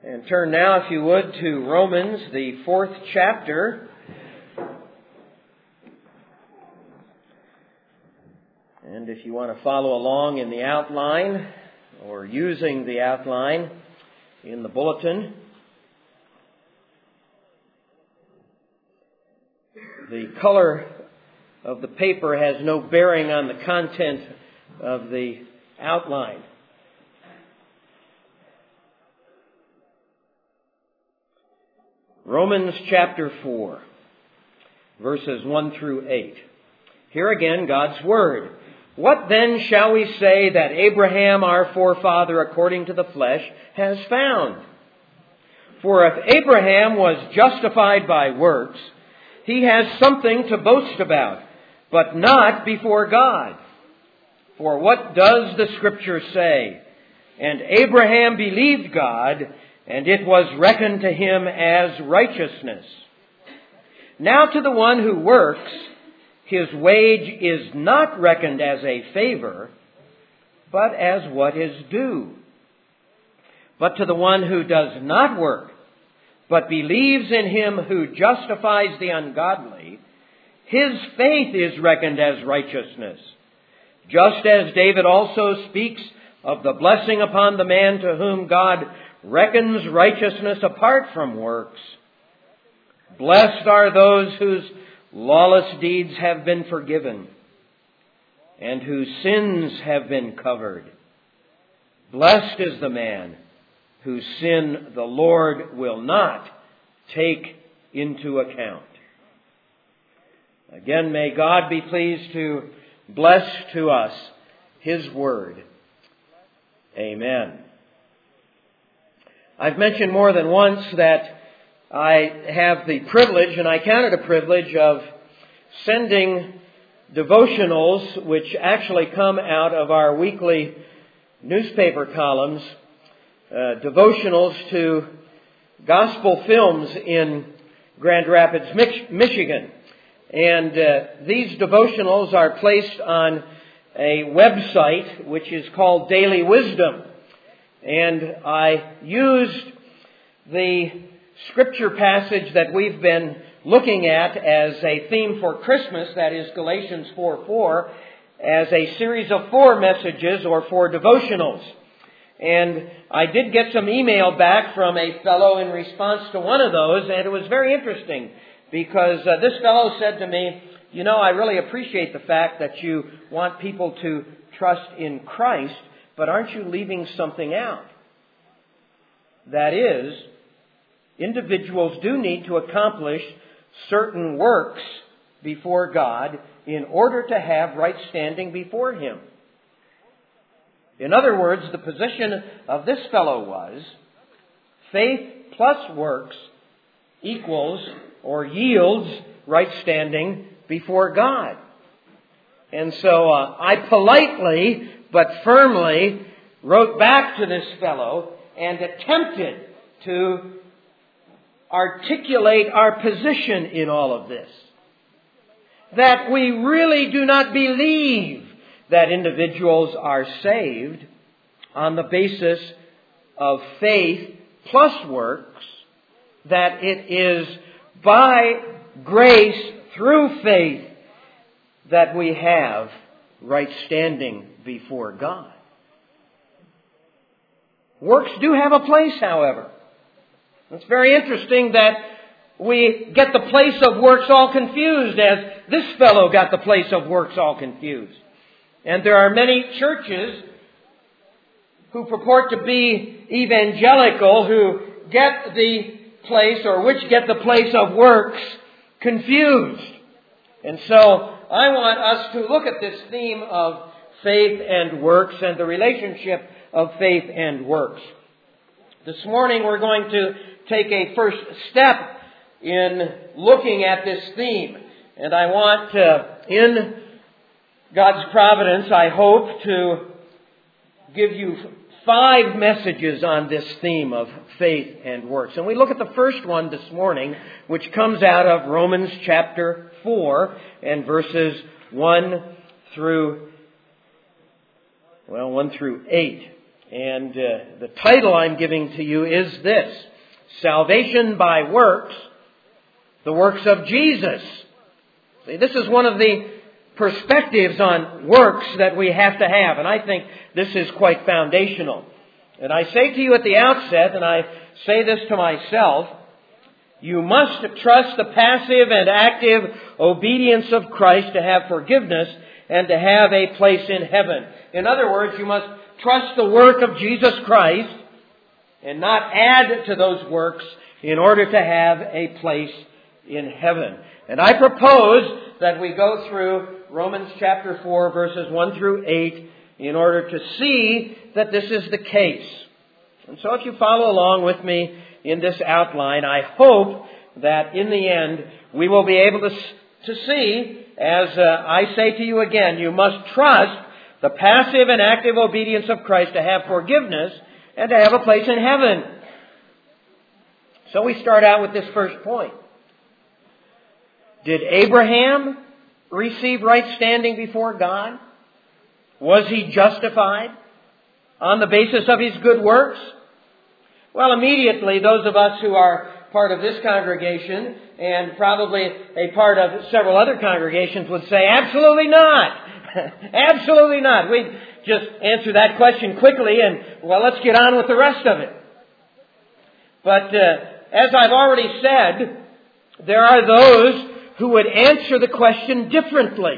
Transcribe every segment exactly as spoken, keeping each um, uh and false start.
And turn now, if you would, to Romans, the fourth chapter. And if you want to follow along in the outline, or using the outline in the bulletin, the color of the paper has no bearing on the content of the outline. Romans chapter four, verses one through eight. Here again, God's Word. What then shall we say that Abraham, our forefather according to the flesh, has found? For if Abraham was justified by works, he has something to boast about, but not before God. For what does the Scripture say? And Abraham believed God, and it was reckoned to him as righteousness. Now to the one who works, his wage is not reckoned as a favor, but as what is due. But to the one who does not work, but believes in him who justifies the ungodly, his faith is reckoned as righteousness. Just as David also speaks of the blessing upon the man to whom God reckons righteousness apart from works. Blessed are those whose lawless deeds have been forgiven, and whose sins have been covered. Blessed is the man whose sin the Lord will not take into account. Again, may God be pleased to bless to us His Word. Amen. I've mentioned more than once that I have the privilege, and I count it a privilege, of sending devotionals which actually come out of our weekly newspaper columns, uh, devotionals to gospel films in Grand Rapids, Michigan. And uh, these devotionals are placed on a website which is called Daily Wisdom. And I used the scripture passage that we've been looking at as a theme for Christmas, that is Galatians four four, as a series of four messages or four devotionals. And I did get some email back from a fellow in response to one of those, and it was very interesting because uh, this fellow said to me, you know, I really appreciate the fact that you want people to trust in Christ, but aren't you leaving something out? That is, individuals do need to accomplish certain works before God in order to have right standing before Him. In other words, the position of this fellow was faith plus works equals or yields right standing before God. And so uh, I politely but firmly wrote back to this fellow and attempted to articulate our position in all of this. That we really do not believe that individuals are saved on the basis of faith plus works, that it is by grace through faith that we have right standing before God. Works do have a place, however. It's very interesting that we get the place of works all confused, as this fellow got the place of works all confused. And there are many churches who purport to be evangelical who get the place, or which get the place of works confused. And so I want us to look at this theme of faith and works and the relationship of faith and works. This morning we're going to take a first step in looking at this theme. And I want, uh, in God's providence, I hope to give you five messages on this theme of faith and works. And we look at the first one this morning, which comes out of Romans chapter four and verses one through, well, one through eight. And uh, the title I'm giving to you is this: Salvation by Works, the Works of Jesus. See, this is one of the perspectives on works that we have to have, and I think this is quite foundational. And I say to you at the outset, and I say this to myself, you must trust the passive and active obedience of Christ to have forgiveness and to have a place in heaven. In other words, you must trust the work of Jesus Christ and not add to those works in order to have a place in heaven. And I propose that we go through Romans chapter four, verses one through eight, in order to see that this is the case. And so if you follow along with me in this outline, I hope that in the end we will be able to, to see, as uh, I say to you again, you must trust the passive and active obedience of Christ to have forgiveness and to have a place in heaven. So we start out with this first point. Did Abraham receive right standing before God? Was he justified on the basis of his good works? Well, immediately those of us who are part of this congregation and probably a part of several other congregations would say, absolutely not. Absolutely not. We just answer that question quickly and, well, let's get on with the rest of it. But uh, as I've already said, there are those who would answer the question differently.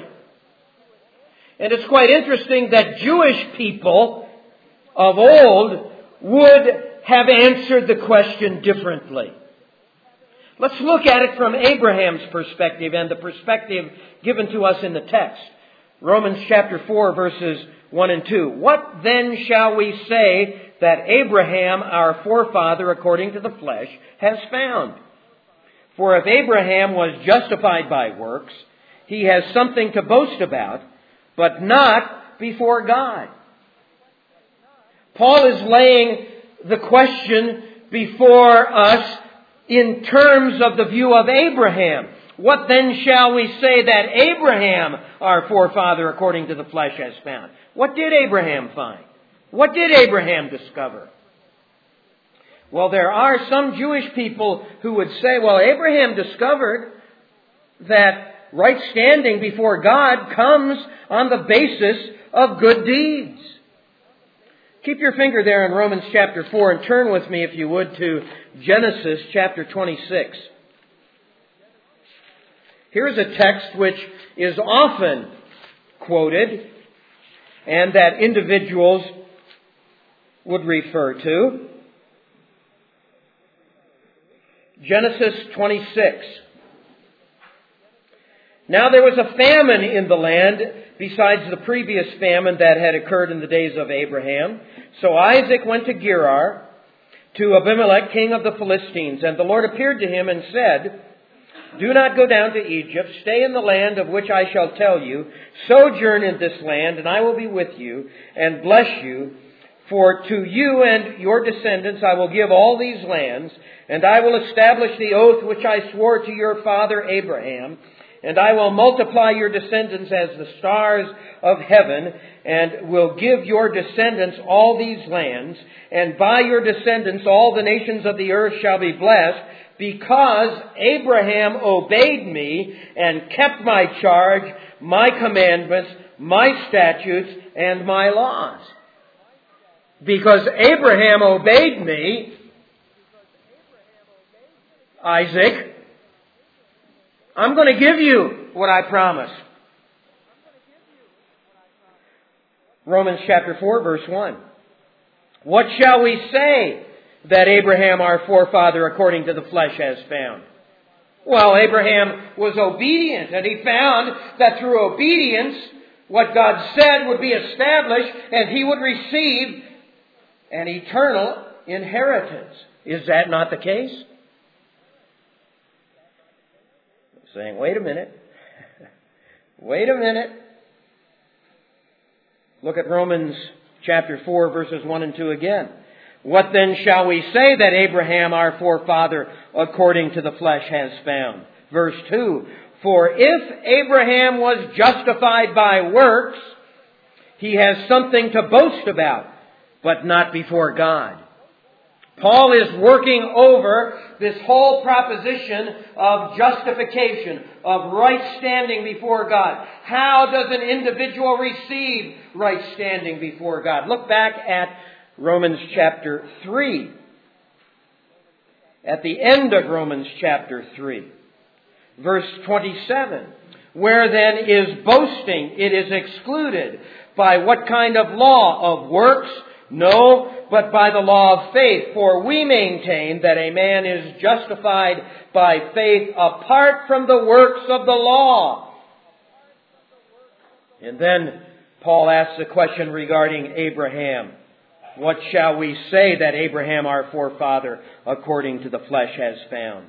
And it's quite interesting that Jewish people of old would have answered the question differently. Let's look at it from Abraham's perspective and the perspective given to us in the text. Romans chapter four, verses one and two. What then shall we say that Abraham, our forefather according to the flesh, has found? For if Abraham was justified by works, he has something to boast about, but not before God. Paul is laying the question before us in terms of the view of Abraham. What then shall we say that Abraham, our forefather according to the flesh, has found? What did Abraham find? What did Abraham discover? Well, there are some Jewish people who would say, well, Abraham discovered that right standing before God comes on the basis of good deeds. Keep your finger there in Romans chapter four and turn with me, if you would, to Genesis chapter twenty-six. Here's a text which is often quoted and that individuals would refer to. Genesis twenty-six. Now there was a famine in the land besides the previous famine that had occurred in the days of Abraham. So Isaac went to Gerar to Abimelech, king of the Philistines. And the Lord appeared to him and said, do not go down to Egypt. Stay in the land of which I shall tell you. Sojourn in this land, and I will be with you and bless you. For to you and your descendants I will give all these lands, and I will establish the oath which I swore to your father Abraham. And I will multiply your descendants as the stars of heaven, and will give your descendants all these lands. And by your descendants all the nations of the earth shall be blessed, because Abraham obeyed me and kept my charge, my commandments, my statutes, and my laws. Because Abraham obeyed me, Isaac, I'm going to give you what I promised. Romans chapter four, verse one. What shall we say that Abraham, our forefather, according to the flesh, has found? Well, Abraham was obedient, and he found that through obedience, what God said would be established, and he would receive an eternal inheritance. Is that not the case? Saying, wait a minute. Wait a minute. Look at Romans chapter four, verses one and two again. What then shall we say that Abraham, our forefather, according to the flesh, has found? Verse two. For if Abraham was justified by works, he has something to boast about, but not before God. Paul is working over this whole proposition of justification, of right standing before God. How does an individual receive right standing before God? Look back at Romans chapter three. At the end of Romans chapter three, verse twenty-seven. Where then is boasting? It is excluded. By what kind of law? Of works? No, but by the law of faith. For we maintain that a man is justified by faith apart from the works of the law. And then Paul asks a question regarding Abraham. What shall we say that Abraham, our forefather, according to the flesh, has found?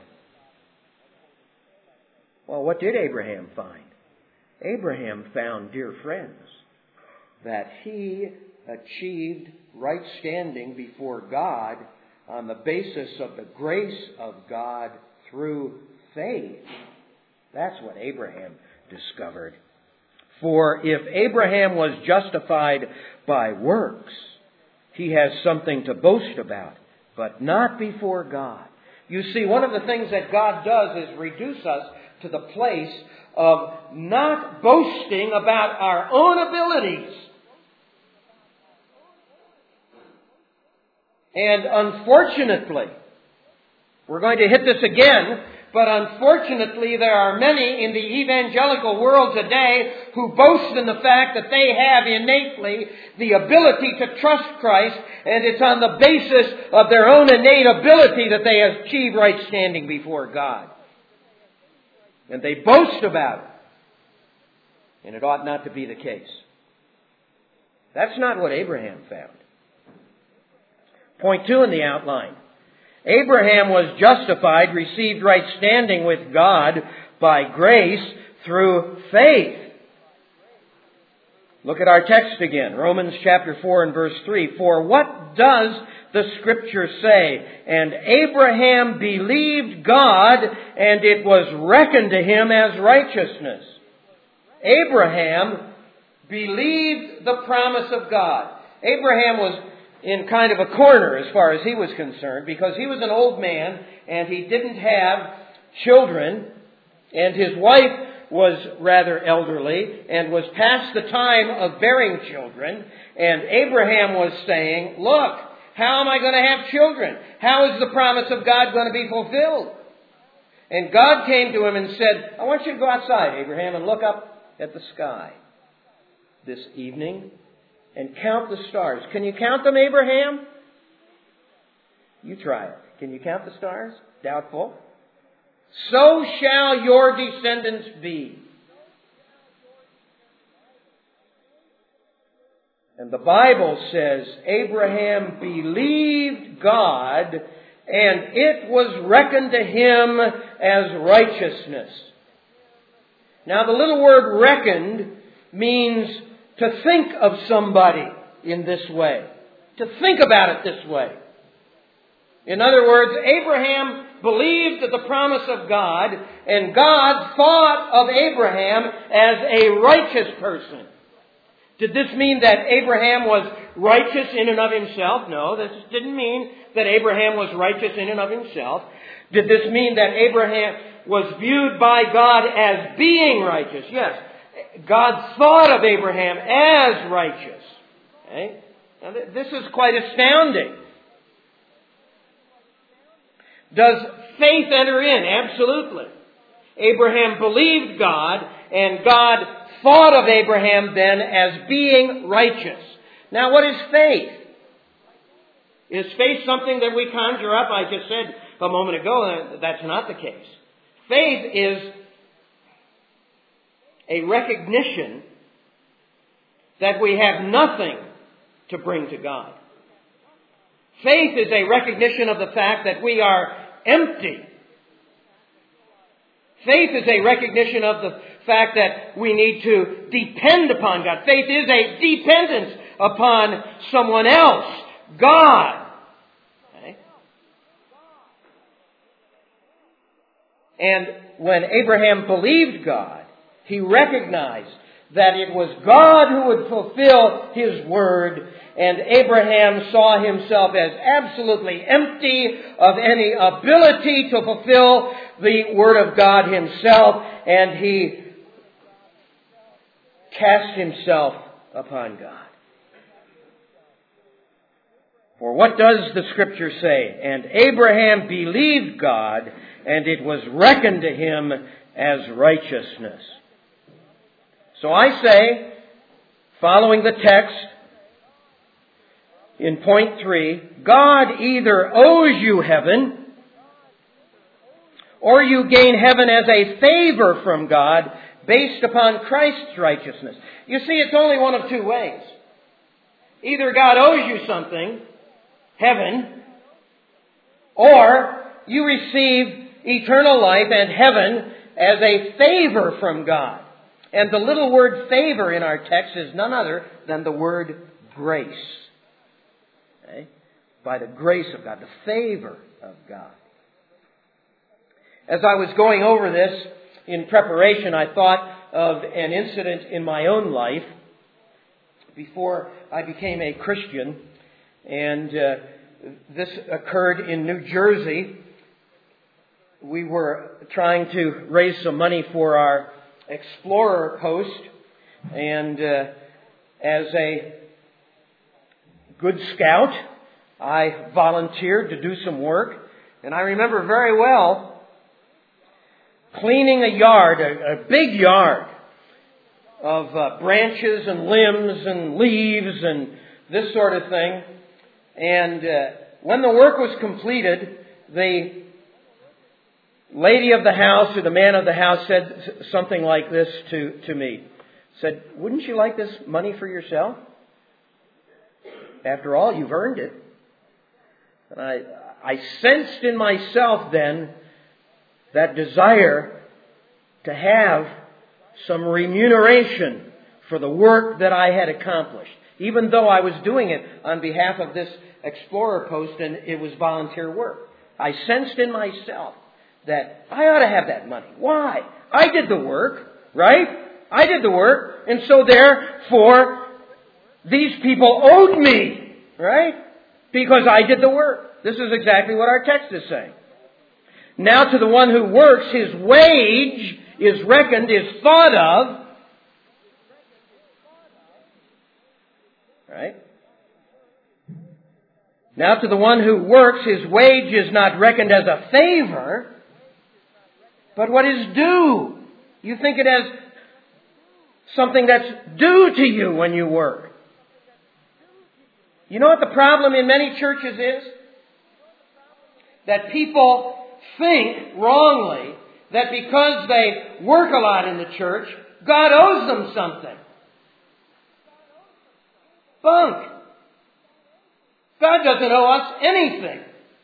Well, what did Abraham find? Abraham found, dear friends, that he achieved right standing before God on the basis of the grace of God through faith. That's what Abraham discovered. For if Abraham was justified by works, he has something to boast about, but not before God. You see, one of the things that God does is reduce us to the place of not boasting about our own abilities. And unfortunately, we're going to hit this again, but unfortunately there are many in the evangelical world today who boast in the fact that they have innately the ability to trust Christ, and it's on the basis of their own innate ability that they achieve right standing before God. And they boast about it. And it ought not to be the case. That's not what Abraham found. Point two in the outline. Abraham was justified, received right standing with God by grace through faith. Look at our text again. Romans chapter four and verse three. For what does the Scripture say? And Abraham believed God, and it was reckoned to him as righteousness. Abraham believed the promise of God. Abraham was in kind of a corner as far as he was concerned, because he was an old man and he didn't have children, and his wife was rather elderly and was past the time of bearing children. And Abraham was saying, look, how am I going to have children? How is the promise of God going to be fulfilled? And God came to him and said, I want you to go outside, Abraham, and look up at the sky this evening and count the stars. Can you count them, Abraham? You try it. Can you count the stars? Doubtful. So shall your descendants be. And the Bible says Abraham believed God, and it was reckoned to him as righteousness. Now the little word reckoned means to think of somebody in this way. To think about it this way. In other words, Abraham believed the promise of God, and God thought of Abraham as a righteous person. Did this mean that Abraham was righteous in and of himself? No, this didn't mean that Abraham was righteous in and of himself. Did this mean that Abraham was viewed by God as being righteous? Yes. God thought of Abraham as righteous. Okay? Now, this is quite astounding. Does faith enter in? Absolutely. Abraham believed God, and God thought of Abraham then as being righteous. Now, what is faith? Is faith something that we conjure up? I just said a moment ago that that's not the case. Faith is a recognition that we have nothing to bring to God. Faith is a recognition of the fact that we are empty. Faith is a recognition of the fact that we need to depend upon God. Faith is a dependence upon someone else, God. Okay? And when Abraham believed God, he recognized that it was God who would fulfill His word, and Abraham saw himself as absolutely empty of any ability to fulfill the word of God himself, and he cast himself upon God. For what does the Scripture say? And Abraham believed God, and it was reckoned to him as righteousness. So I say, following the text, in point three, God either owes you heaven, or you gain heaven as a favor from God based upon Christ's righteousness. You see, it's only one of two ways. Either God owes you something, heaven, or you receive eternal life and heaven as a favor from God. And the little word favor in our text is none other than the word grace. Okay? By the grace of God, the favor of God. As I was going over this in preparation, I thought of an incident in my own life before I became a Christian. And uh, this occurred in New Jersey. We were trying to raise some money for our Explorer post. And uh, as a good scout, I volunteered to do some work. And I remember very well cleaning a yard, a, a big yard of uh, branches and limbs and leaves and this sort of thing. And uh, when the work was completed, the lady of the house or the man of the house said something like this to, to me. Said, "Wouldn't you like this money for yourself? After all, you've earned it." And I, I sensed in myself then that desire to have some remuneration for the work that I had accomplished, even though I was doing it on behalf of this Explorer post and it was volunteer work. I sensed in myself that I ought to have that money. Why? I did the work, right? I did the work, and so therefore these people owed me, right? Because I did the work. This is exactly what our text is saying. Now to the one who works, his wage is reckoned, is thought of. Right? Now to the one who works, his wage is not reckoned as a favor, but what is due. You think it as something that's due to you when you work. You know what the problem in many churches is? That people think wrongly that because they work a lot in the church, God owes them something. Bunk. God doesn't owe us anything.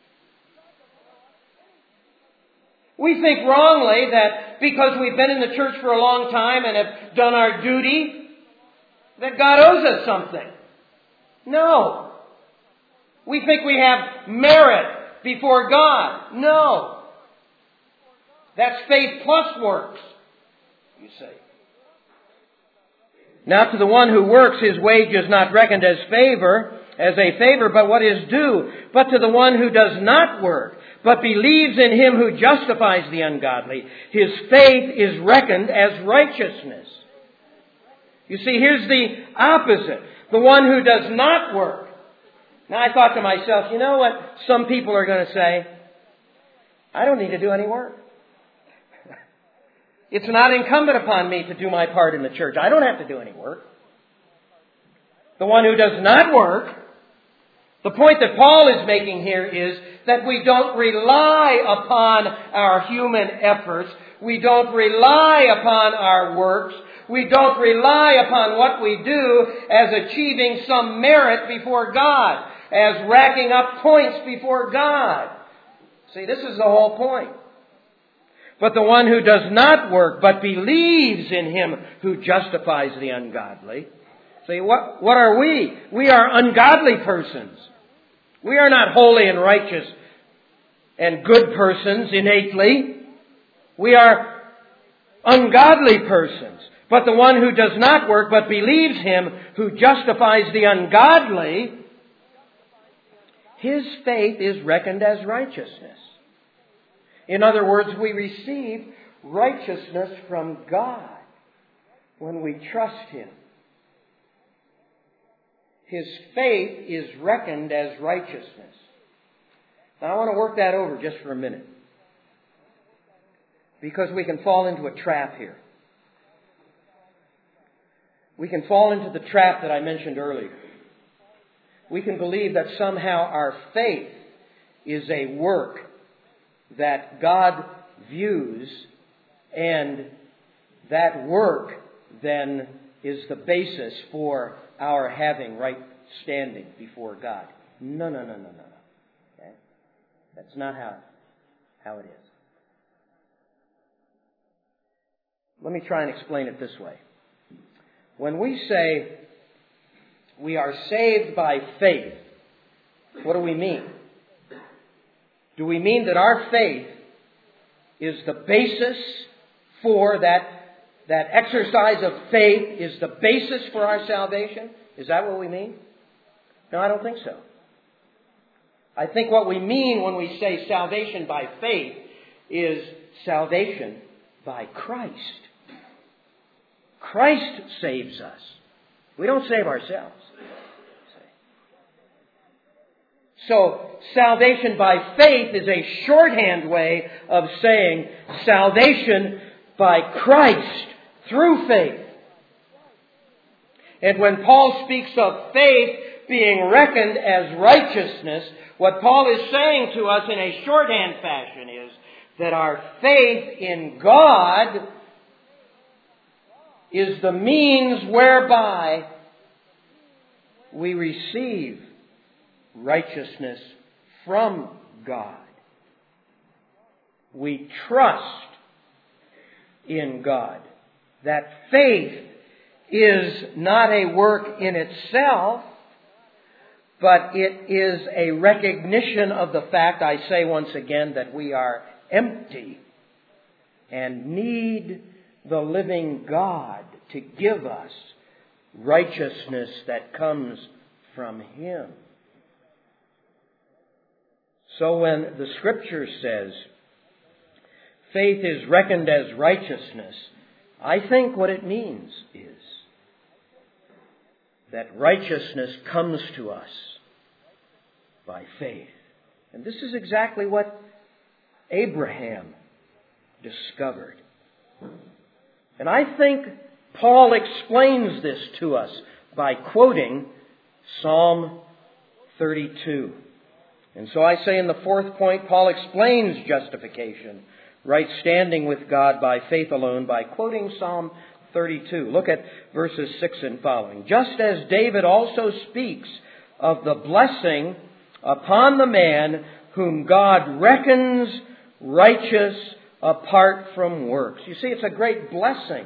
We think wrongly that because we've been in the church for a long time and have done our duty, that God owes us something. No. We think we have merit before God. No. That's faith plus works, you say. Now to the one who works, his wage is not reckoned as favor, as a favor, but what is due. But to the one who does not work, but believes in him who justifies the ungodly, his faith is reckoned as righteousness. You see, here's the opposite. The one who does not work. Now I thought to myself, you know what some people are going to say? I don't need to do any work. It's not incumbent upon me to do my part in the church. I don't have to do any work. The one who does not work, the point that Paul is making here is that we don't rely upon our human efforts. We don't rely upon our works. We don't rely upon what we do as achieving some merit before God, as racking up points before God. See, this is the whole point. But the one who does not work, but believes in him who justifies the ungodly. See, what, what are we? We are ungodly persons. We are not holy and righteous and good persons innately. We are ungodly persons. But the one who does not work, but believes Him who justifies the ungodly, his faith is reckoned as righteousness. In other words, we receive righteousness from God when we trust Him. His faith is reckoned as righteousness. Now I want to work that over just for a minute, because we can fall into a trap here. We can fall into the trap that I mentioned earlier. We can believe that somehow our faith is a work that God views, and that work then is the basis for our having right standing before God. No, no, no, no, no, no. Okay? That's not how, how it is. Let me try and explain it this way. When we say we are saved by faith, what do we mean? Do we mean that our faith is the basis for that, that exercise of faith is the basis for our salvation? Is that what we mean? No, I don't think so. I think what we mean when we say salvation by faith is salvation by Christ. Christ saves us. We don't save ourselves. So, salvation by faith is a shorthand way of saying salvation by Christ through faith. And when Paul speaks of faith being reckoned as righteousness, what Paul is saying to us in a shorthand fashion is that our faith in God is the means whereby we receive righteousness from God. We trust in God. That faith is not a work in itself, but it is a recognition of the fact, I say once again, that we are empty and need the living God to give us righteousness that comes from Him. So when the Scripture says faith is reckoned as righteousness, I think what it means is that righteousness comes to us by faith. And this is exactly what Abraham discovered. And I think Paul explains this to us by quoting Psalm thirty-two. And so I say in the fourth point, Paul explains justification, right standing with God by faith alone, by quoting Psalm thirty-two. Look at verses six and following. Just as David also speaks of the blessing upon the man whom God reckons righteous apart from works. You see, it's a great blessing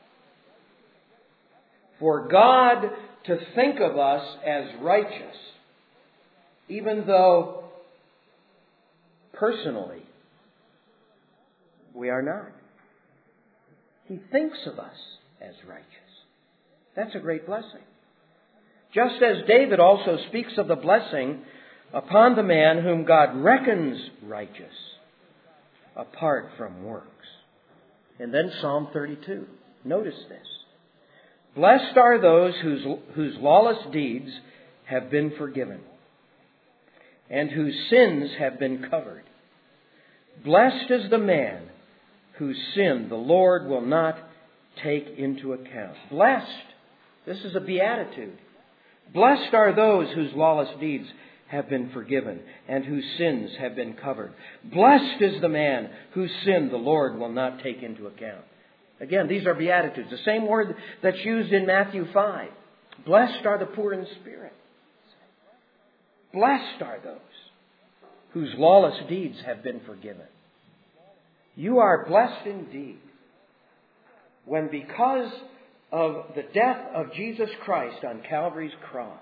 for God to think of us as righteous, even though personally we are not. He thinks of us as righteous. That's a great blessing. Just as David also speaks of the blessing upon the man whom God reckons righteous apart from works. And then Psalm thirty-two. Notice this. Blessed are those whose, whose lawless deeds have been forgiven, and whose sins have been covered. Blessed is the man whose sin the Lord will not take into account. Blessed. This is a beatitude. Blessed are those whose lawless deeds have been forgiven and whose sins have been covered. Blessed is the man whose sin the Lord will not take into account. Again, these are beatitudes. The same word that's used in Matthew five. Blessed are the poor in spirit. Blessed are those whose lawless deeds have been forgiven. You are blessed indeed when, because of the death of Jesus Christ on Calvary's cross,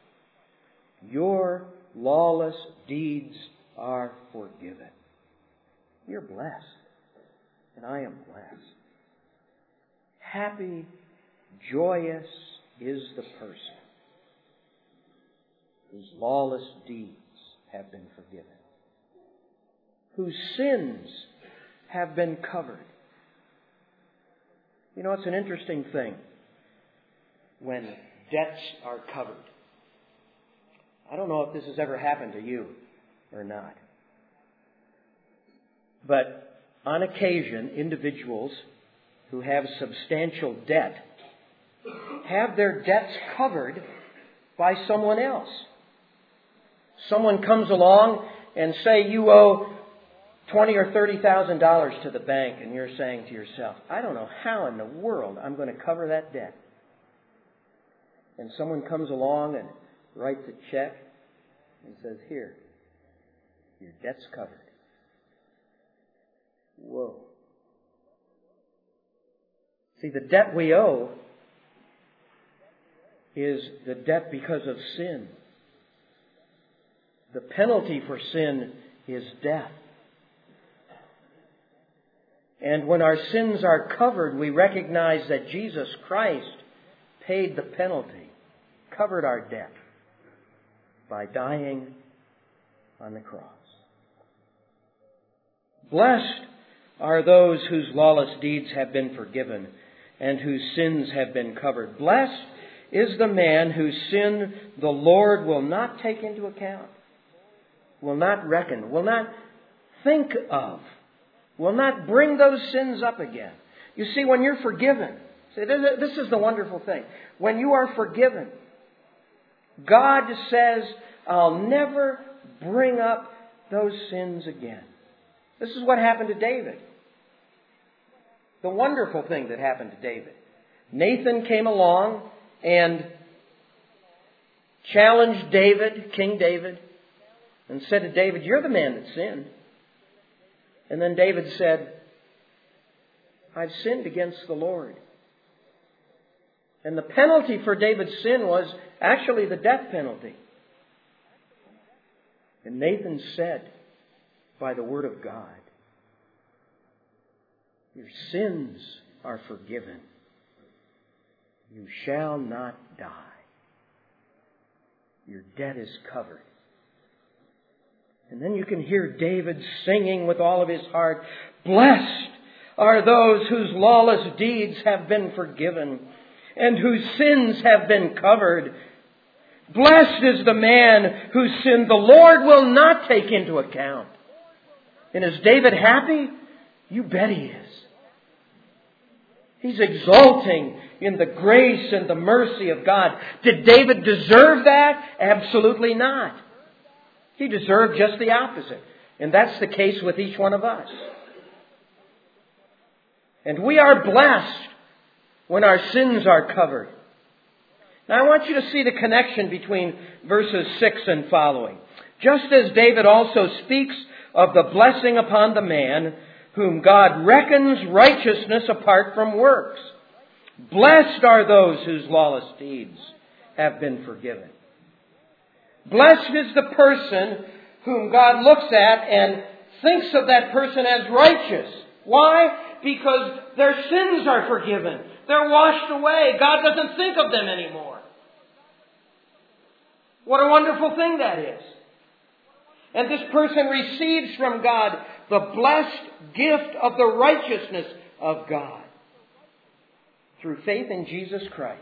your lawless deeds are forgiven. You're blessed, and I am blessed. happy, joyous is the person whose lawless deeds have been forgiven, whose sins have been covered. You know, it's an interesting thing when debts are covered. I don't know if this has ever happened to you or not. But on occasion, individuals who have substantial debt have their debts covered by someone else. Someone comes along and say you owe twenty or thirty thousand dollars to the bank, and you're saying to yourself, I don't know how in the world I'm going to cover that debt. And someone comes along and writes a check and says, here, your debt's covered. Whoa. See, the debt we owe is the debt because of sin. The penalty for sin is death. And when our sins are covered, we recognize that Jesus Christ paid the penalty, covered our debt by dying on the cross. Blessed are those whose lawless deeds have been forgiven and whose sins have been covered. Blessed is the man whose sin the Lord will not take into account, will not reckon, will not think of, will not bring those sins up again. You see, when you're forgiven, see, this is the wonderful thing. When you are forgiven, God says, I'll never bring up those sins again. This is what happened to David. The wonderful thing that happened to David. Nathan came along and challenged David, King David, and said to David, you're the man that sinned. And then David said, I've sinned against the Lord. And the penalty for David's sin was actually the death penalty. And Nathan said, by the word of God, your sins are forgiven. You shall not die. Your debt is covered. And then you can hear David singing with all of his heart, blessed are those whose lawless deeds have been forgiven and whose sins have been covered. Blessed is the man whose sin the Lord will not take into account. And is David happy? You bet he is. He's exulting in the grace and the mercy of God. Did David deserve that? Absolutely not. He deserved just the opposite. And that's the case with each one of us. And we are blessed when our sins are covered. Now I want you to see the connection between verses six and following. Just as David also speaks of the blessing upon the man whom God reckons righteousness apart from works. Blessed are those whose lawless deeds have been forgiven. Blessed is the person whom God looks at and thinks of that person as righteous. Why? Because their sins are forgiven. They're washed away. God doesn't think of them anymore. What a wonderful thing that is. And this person receives from God the blessed gift of the righteousness of God through faith in Jesus Christ.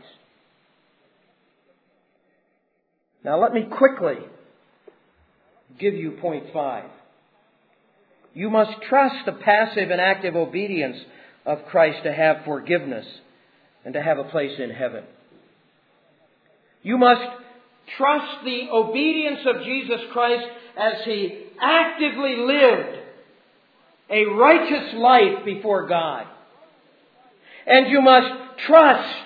Now let me quickly give you point five. You must trust the passive and active obedience of Christ to have forgiveness and to have a place in heaven. You must trust the obedience of Jesus Christ as He actively lived a righteous life before God. And you must trust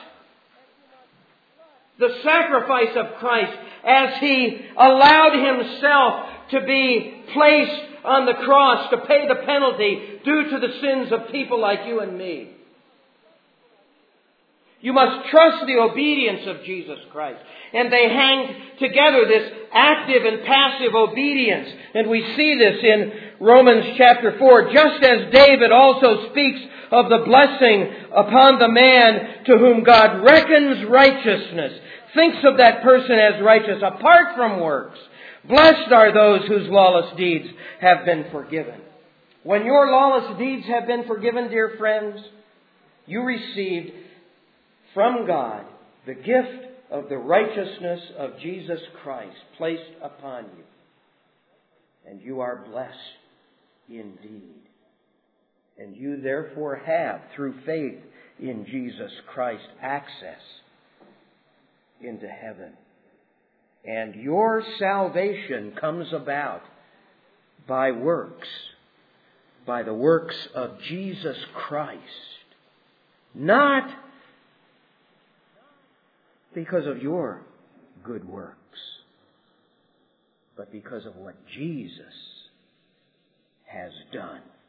the sacrifice of Christ as He allowed Himself to be placed on the cross to pay the penalty due to the sins of people like you and me. You must trust the obedience of Jesus Christ. And they hang together, this active and passive obedience. And we see this in Romans chapter four. Just as David also speaks of the blessing upon the man to whom God reckons righteousness, thinks of that person as righteous apart from works. Blessed are those whose lawless deeds have been forgiven. When your lawless deeds have been forgiven, dear friends, you received from God the gift of the righteousness of Jesus Christ placed upon you. And you are blessed indeed. And you therefore have, through faith in Jesus Christ, access into heaven. And your salvation comes about by works, by the works of Jesus Christ. Not because of your good works, but because of what Jesus has done.